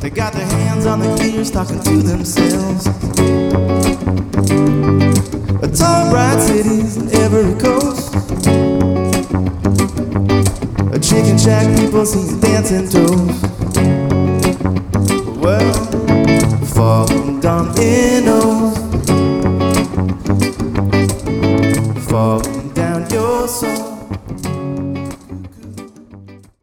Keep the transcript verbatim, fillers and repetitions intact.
They got their hands on their ears talking to themselves. A tall, bright cities on every coast. A chicken shack people see dancing toes. Well, falling dominoes.